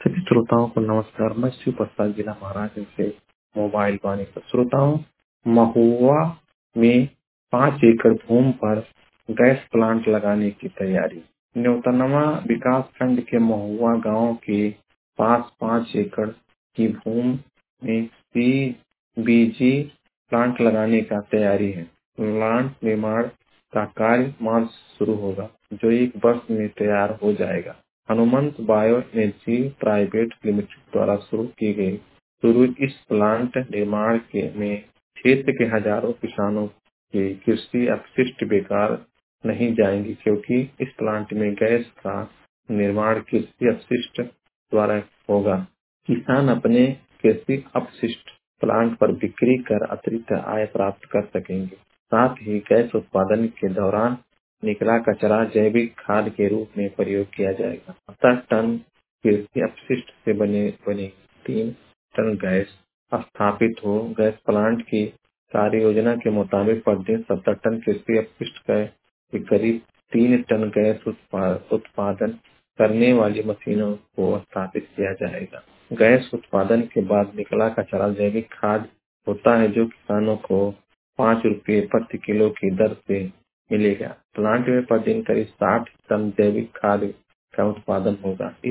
सभी श्रोताओं को नमस्कार। मैं शिव प्रसाद, जिला महाराज से मोबाइल वाणी पर। श्रोताओं, महुआ में 5 एकड़ भूमि पर गैस प्लांट लगाने की तैयारी। न्योतनवा विकास खंड के महुआ गांव के पास 5 एकड़ की भूमि में सीबीजी प्लांट लगाने का तैयारी है। प्लांट निर्माण का कार्य मार्च शुरू होगा, जो 1 वर्ष में तैयार हो जाएगा। Hanumant bio energy private limited द्वारा शुरू इस प्लांट निर्माण में क्षेत्र के हजारों किसानों के कृषि अपशिष्ट बेकार नहीं जाएंगी, क्योंकि इस प्लांट में गैस का निर्माण कृषि अपशिष्ट द्वारा होगा। किसान अपने कृषि अपशिष्ट प्लांट पर बिक्री कर अतिरिक्त आय प्राप्त कर सकेंगे। साथ ही गैस उत्पादन के दौरान निकला कचरा जैविक खाद के रूप में प्रयोग किया जाएगा। 70 टन कृषि अपशिष्ट से बने 3 टन गैस स्थापित हो। गैस प्लांट की कार्य योजना के मुताबिक प्रतिदिन 70 टन कृषि अपशिष्ट के करीब 3 टन गैस उत्पादन करने वाली मशीनों को स्थापित किया जाएगा। गैस उत्पादन के बाद निकला कचरा जैविक खाद होता है, जो किसानों को 5 रुपये प्रति किलो की दर से मिलेगा। प्लांट में प्रतिदिन करीब 60 टन जैविक खाद का उत्पादन होगा।